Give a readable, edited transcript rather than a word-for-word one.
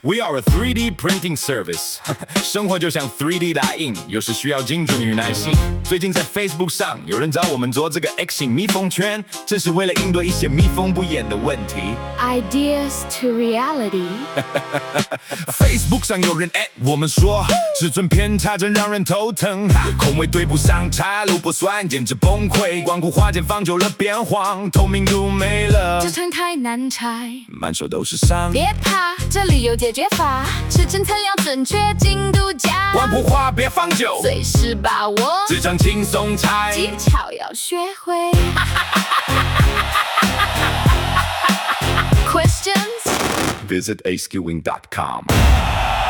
We are a 3D printing service 生活就像 3D 打印，有时需要精准与耐心。最近在 Facebook 上有人找我们做这个 X 型蜜蜂圈，正是为了应对一些蜜蜂不眼的问题。 Ideas to reality Facebook 上有人我们说尺寸偏差真让人头疼，空位对不上，插入不算，简直崩溃。光固化键放久了变黄，透明度没了， 这层太难拆， 满手都是伤。 别怕，这里有解决法，尺寸测量准确，精度佳， 光固化别放久， 随时把握， 这张轻松拆， 技巧要学会。Questions? Visit ASKewing.com